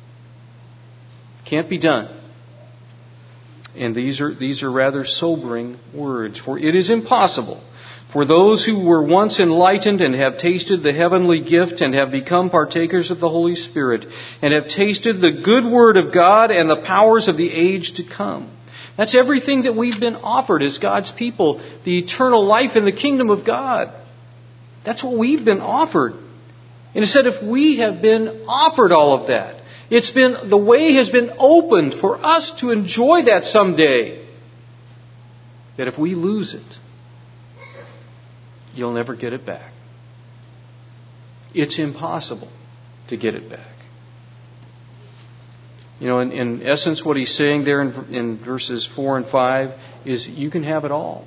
Can't be done. And these are rather sobering words. For it is impossible for those who were once enlightened and have tasted the heavenly gift and have become partakers of the Holy Spirit and have tasted the good word of God and the powers of the age to come. That's everything that we've been offered as God's people, the eternal life in the kingdom of God. That's what we've been offered. And it said if we have been offered all of that, the way has been opened for us to enjoy that someday. That if we lose it, you'll never get it back. It's impossible to get it back. In essence, what he's saying there in verses 4 and 5 is you can have it all.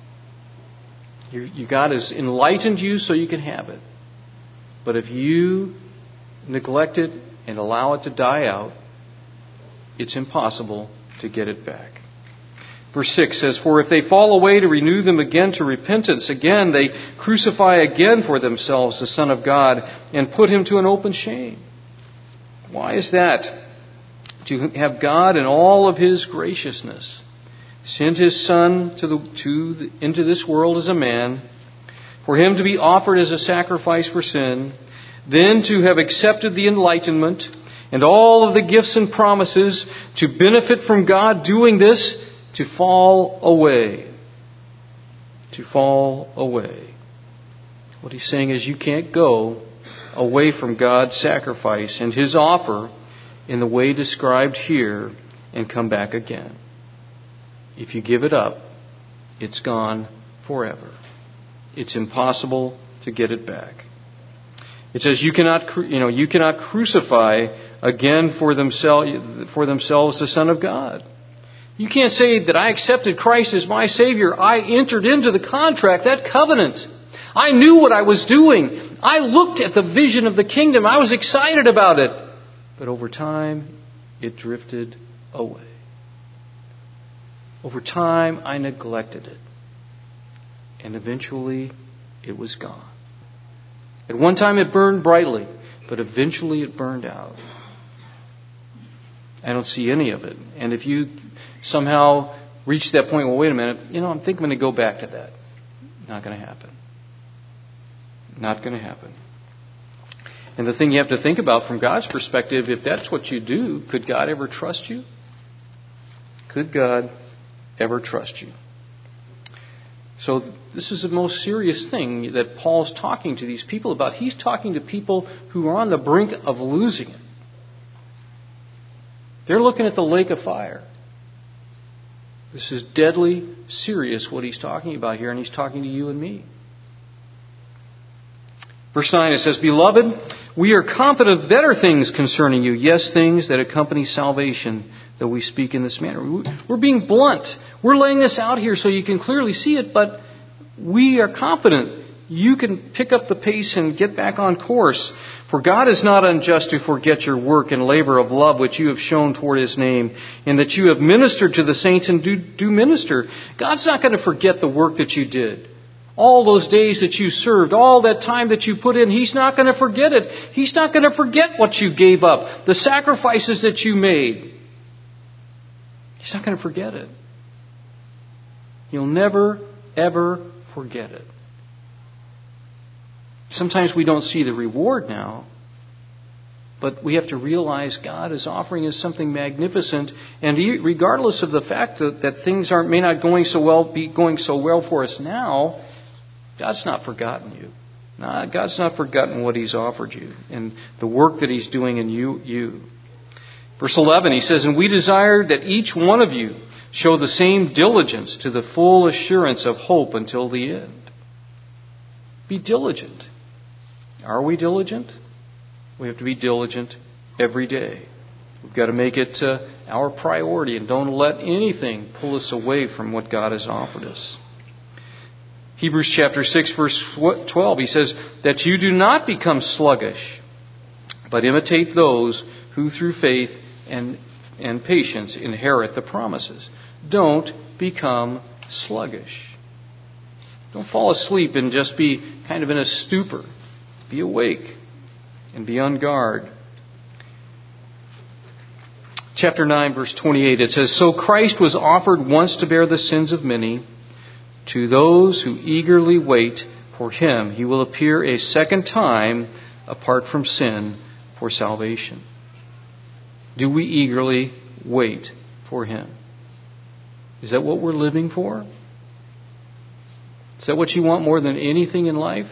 God has enlightened you so you can have it. But if you neglect it and allow it to die out, it's impossible to get it back. Verse 6 says, for if they fall away, to renew them again to repentance, again they crucify again for themselves the Son of God and put him to an open shame. Why is that? To have God in all of his graciousness sent his Son into this world as a man, for him to be offered as a sacrifice for sin, then to have accepted the enlightenment and all of the gifts and promises to benefit from God doing this, to fall away. To fall away. What he's saying is you can't go away from God's sacrifice and his offer in the way described here and come back again. If you give it up, it's gone forever. It's impossible to get it back. It says you cannot crucify again for themselves the Son of God. You can't say that I accepted Christ as my Savior. I entered into the contract, that covenant. I knew what I was doing. I looked at the vision of the kingdom. I was excited about it. But over time, it drifted away. Over time, I neglected it. And eventually, it was gone. At one time, it burned brightly, but eventually it burned out. I don't see any of it. And if you somehow reach that point, well, wait a minute, I think I'm going to go back to that. Not going to happen. Not going to happen. And the thing you have to think about from God's perspective, if that's what you do, could God ever trust you? Could God ever trust you? So this is the most serious thing that Paul's talking to these people about. He's talking to people who are on the brink of losing it. They're looking at the lake of fire. This is deadly serious what he's talking about here, and he's talking to you and me. Verse 9, it says, Beloved, we are confident of better things concerning you, yes, things that accompany salvation, though we speak in this manner. We're being blunt. We're laying this out here so you can clearly see it, but we are confident you can pick up the pace and get back on course. For God is not unjust to forget your work and labor of love which you have shown toward His name, and that you have ministered to the saints and do minister. God's not going to forget the work that you did. All those days that you served, all that time that you put in, He's not going to forget it. He's not going to forget what you gave up, the sacrifices that you made. He's not going to forget it. He'll never, ever forget it. Sometimes we don't see the reward now, but we have to realize God is offering us something magnificent, and regardless of the fact that things may not be going so well for us now, God's not forgotten you. God's not forgotten what He's offered you and the work that He's doing in you. Verse 11, he says, And we desire that each one of you show the same diligence to the full assurance of hope until the end. Be diligent. Are we diligent? We have to be diligent every day. We've got to make it our priority and don't let anything pull us away from what God has offered us. Hebrews chapter 6, verse 12, he says, That you do not become sluggish, but imitate those who through faith and patience inherit the promises. Don't become sluggish. Don't fall asleep and just be kind of in a stupor. Be awake and be on guard. Chapter 9, verse 28, it says, So Christ was offered once to bear the sins of many. To those who eagerly wait for Him, He will appear a second time apart from sin for salvation. Do we eagerly wait for Him? Is that what we're living for? Is that what you want more than anything in life?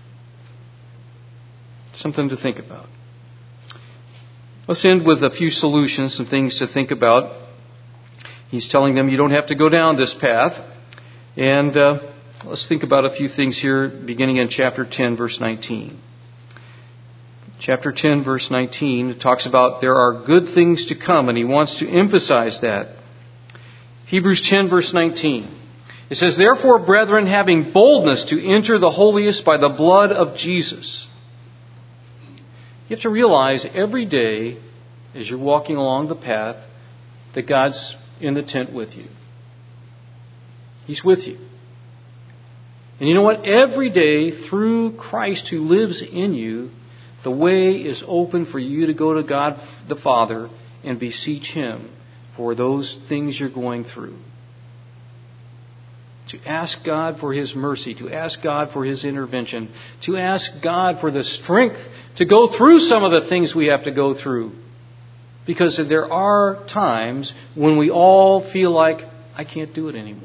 Something to think about. Let's end with a few solutions, some things to think about. He's telling them you don't have to go down this path. And let's think about a few things here, beginning in chapter 10, verse 19. Chapter 10, verse 19, it talks about there are good things to come, and he wants to emphasize that. Hebrews 10, verse 19. It says, Therefore, brethren, having boldness to enter the holiest by the blood of Jesus. You have to realize every day, as you're walking along the path, that God's in the tent with you. He's with you. And you know what? Every day, through Christ who lives in you, the way is open for you to go to God the Father and beseech Him for those things you're going through. To ask God for His mercy, to ask God for His intervention, to ask God for the strength to go through some of the things we have to go through. Because there are times when we all feel like, I can't do it anymore.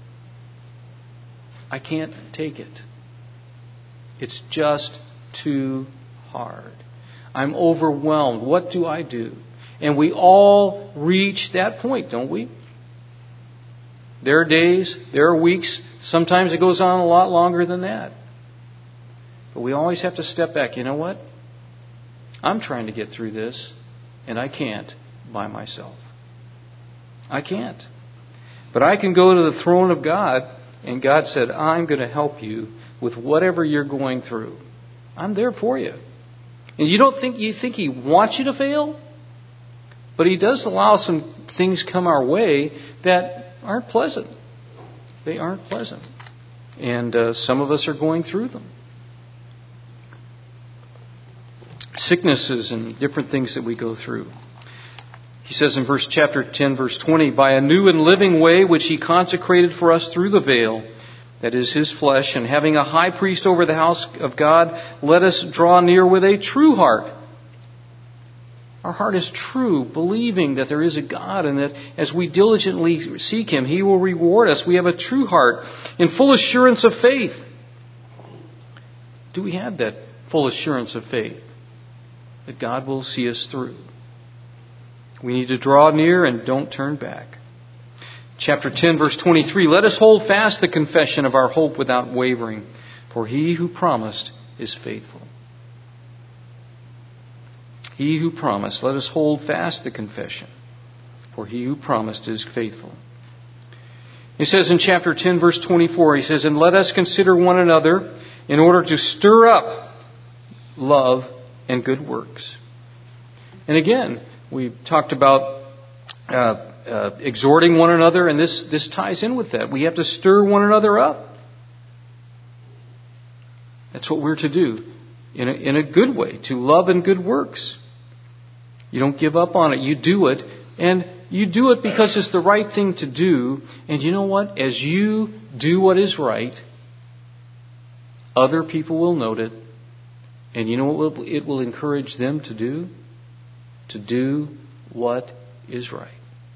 I can't take it. It's just too hard. I'm overwhelmed. What do I do? And we all reach that point, don't we? There are days, there are weeks, sometimes it goes on a lot longer than that. But we always have to step back. You know what? I'm trying to get through this, and I can't by myself. I can't. But I can go to the throne of God, and God said, I'm going to help you with whatever you're going through. I'm there for you. And you think He wants you to fail? But He does allow some things come our way that aren't pleasant. They aren't pleasant. And some of us are going through them. Sicknesses and different things that we go through. He says in chapter 10, verse 20, By a new and living way which He consecrated for us through the veil, that is His flesh, and having a high priest over the house of God, let us draw near with a true heart. Our heart is true, believing that there is a God and that as we diligently seek Him, He will reward us. We have a true heart in full assurance of faith. Do we have that full assurance of faith that God will see us through? We need to draw near and don't turn back. Chapter 10, verse 23, let us hold fast the confession of our hope without wavering, for He who promised is faithful. He who promised, let us hold fast the confession, for He who promised is faithful. He says in chapter 10, verse 24, he says, and let us consider one another in order to stir up love and good works. And again, we talked about exhorting one another, and this ties in with that. We have to stir one another up. That's what we're to do in a good way, to love and good works. You don't give up on it. You do it, and you do it because it's the right thing to do. And you know what? As you do what is right, other people will note it. And you know what it will encourage them to do? To do what is right.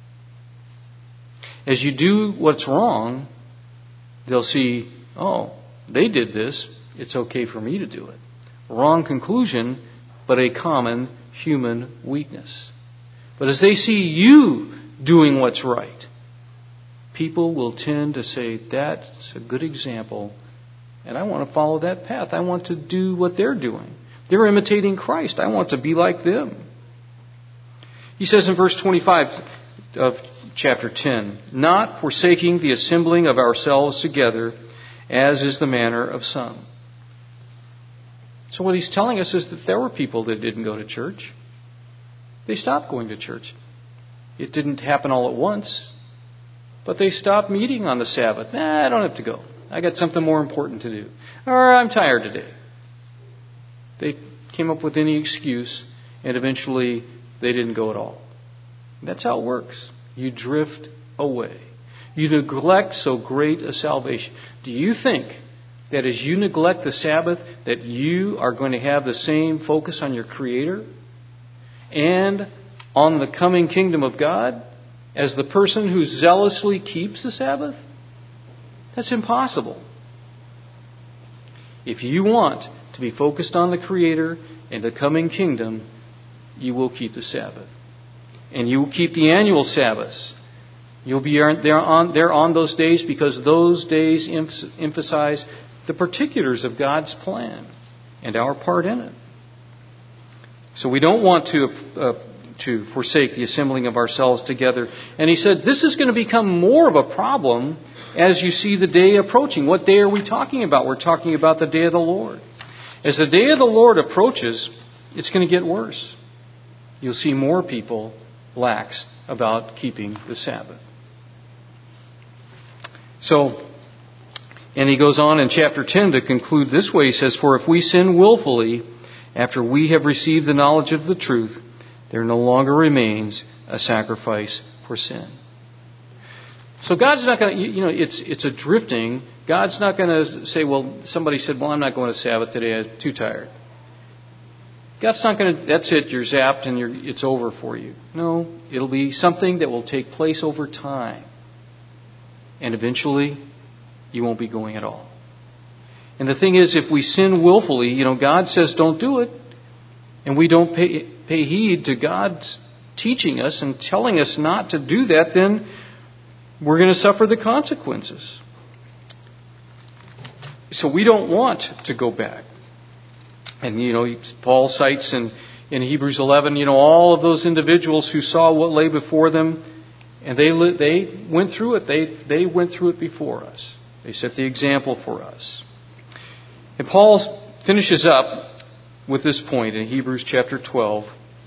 As you do what's wrong, they'll see, oh, they did this. It's okay for me to do it. Wrong conclusion, but a common human weakness. But as they see you doing what's right, people will tend to say, that's a good example, and I want to follow that path. I want to do what they're doing. They're imitating Christ. I want to be like them. He says in verse 25 of chapter 10, not forsaking the assembling of ourselves together, as is the manner of some. So what he's telling us is that there were people that didn't go to church. They stopped going to church. It didn't happen all at once, but they stopped meeting on the Sabbath. I don't have to go. I got something more important to do. Or I'm tired today. They came up with any excuse, and eventually they didn't go at all. That's how it works. You drift away. You neglect so great a salvation. Do you think that as you neglect the Sabbath, that you are going to have the same focus on your Creator and on the coming kingdom of God as the person who zealously keeps the Sabbath? That's impossible. If you want to be focused on the Creator and the coming kingdom, you will keep the Sabbath. And you will keep the annual Sabbaths. You'll be there on those days because those days emphasize the particulars of God's plan and our part in it. So we don't want to forsake the assembling of ourselves together. And he said this is going to become more of a problem as you see the day approaching. What day are we talking about? We're talking about the day of the Lord. As the day of the Lord approaches, it's going to get worse. You'll see more people lax about keeping the Sabbath. So, and he goes on in chapter 10 to conclude this way. He says, for if we sin willfully after we have received the knowledge of the truth, there no longer remains a sacrifice for sin. So God's not going to, it's a drifting. God's not going to say, well, somebody said, well, I'm not going to Sabbath today. I'm too tired. God's not going to, that's it, you're zapped and it's over for you. No, it'll be something that will take place over time. And eventually, you won't be going at all. And the thing is, if we sin willfully, God says don't do it, and we don't pay heed to God's teaching us and telling us not to do that, then we're going to suffer the consequences. So we don't want to go back. And, Paul cites in Hebrews 11, all of those individuals who saw what lay before them, and they went through it. They went through it before us. They set the example for us. And Paul finishes up with this point in Hebrews chapter 12.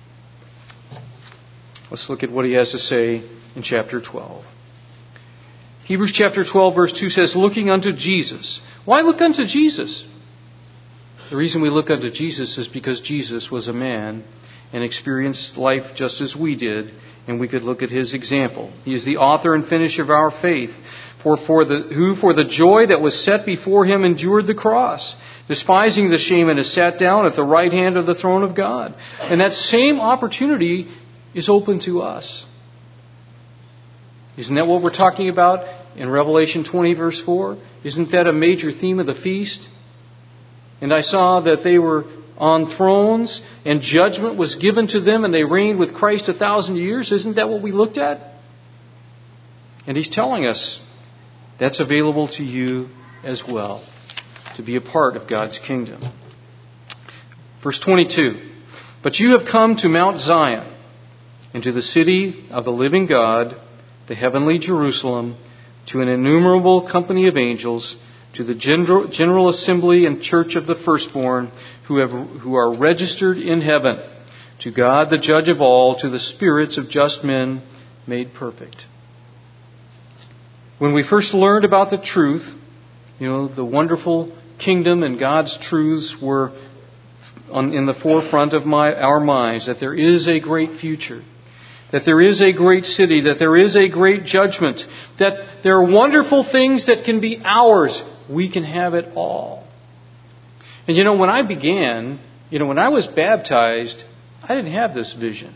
Let's look at what he has to say in chapter 12. Hebrews chapter 12 verse 2 says, looking unto Jesus. Why look unto Jesus? The reason we look unto Jesus is because Jesus was a man and experienced life just as we did, and we could look at his example. He is the author and finisher of our faith. who for the joy that was set before him endured the cross, despising the shame, and has sat down at the right hand of the throne of God. And that same opportunity is open to us. Isn't that what we're talking about in Revelation 20, verse 4? Isn't that a major theme of the feast? And I saw that they were on thrones, and judgment was given to them, and they reigned with Christ 1,000 years. Isn't that what we looked at? And he's telling us that's available to you as well, to be a part of God's kingdom. Verse 22, but you have come to Mount Zion, and to the city of the living God, the heavenly Jerusalem, to an innumerable company of angels, to the general assembly and church of the firstborn who are registered in heaven, to God the judge of all, to the spirits of just men made perfect. When we first learned about the truth, the wonderful kingdom and God's truths were in the forefront of our minds, that there is a great future, that there is a great city, that there is a great judgment, that there are wonderful things that can be ours. We can have it all. And when I began, when I was baptized, I didn't have this vision.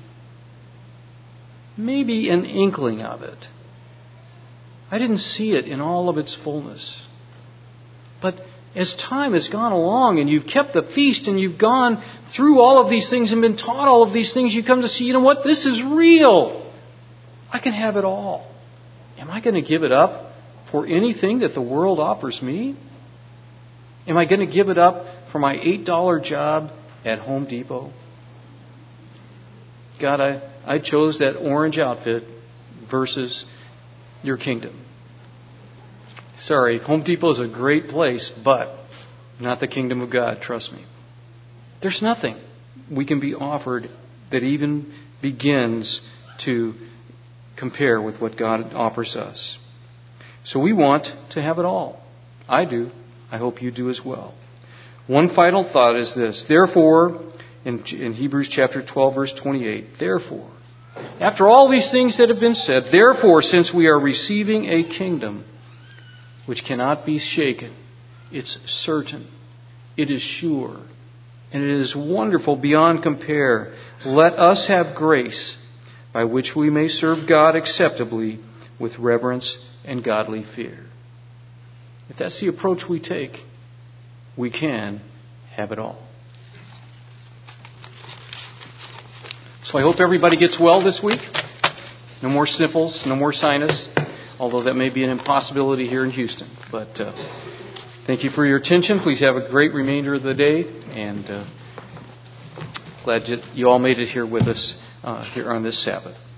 Maybe an inkling of it. I didn't see it in all of its fullness. But as time has gone along and you've kept the feast and you've gone through all of these things and been taught all of these things, you come to see, this is real. I can have it all. Am I going to give it up for anything that the world offers me? Am I going to give it up for my $8 job at Home Depot? God, I chose that orange outfit versus your kingdom. Sorry, Home Depot is a great place, but not the kingdom of God, trust me. There's nothing we can be offered that even begins to compare with what God offers us. So we want to have it all. I do. I hope you do as well. One final thought is this. Therefore, in Hebrews chapter 12, verse 28, therefore, after all these things that have been said, therefore, since we are receiving a kingdom which cannot be shaken, it's certain, it is sure, and it is wonderful beyond compare, let us have grace by which we may serve God acceptably with reverence and godly fear. If that's the approach we take, we can have it all. So I hope everybody gets well this week. No more sniffles, no more sinus, although that may be an impossibility here in Houston. But thank you for your attention. Please have a great remainder of the day, and glad that you all made it here with us here on this Sabbath.